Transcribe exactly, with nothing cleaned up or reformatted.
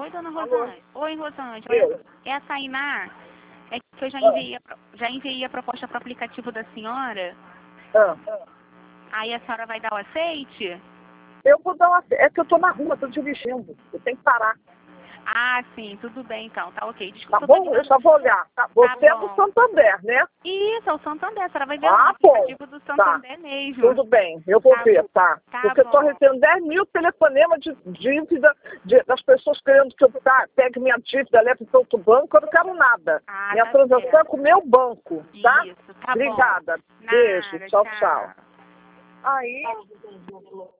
Oi, dona Alô? Rosângela. Oi, Rosângela. Eu. É a Tainá. É que eu já Ah. enviei a, pro- já enviei a proposta para o aplicativo da senhora. Ah. Aí a senhora vai dar o aceite? Eu vou dar uma... É que eu tô na rua, tô dirigindo. Eu tenho que parar. Ah, sim, tudo bem então. Tá ok. Tá Desculpa, eu tô bom? Eu ligando. só vou olhar. Tá? Você é do bom. Santander, né? Isso, é o Santander. A senhora vai ver lá no Ah, bom. aplicativo do Tá. Santander mesmo. Tudo bem. Eu vou Tá ver, bom. tá? Tá Porque eu tô bom. recebendo dez mil telefonemas de dívida de- das pessoas querendo que eu tá, pegue minha dívida, leve para outro banco. Eu não quero nada. Ah, Minha tá transação é certo. com o meu banco, tá? Isso, tá Obrigada. bom. Beijo. Nada, Tchau, tchau. tchau. Aí...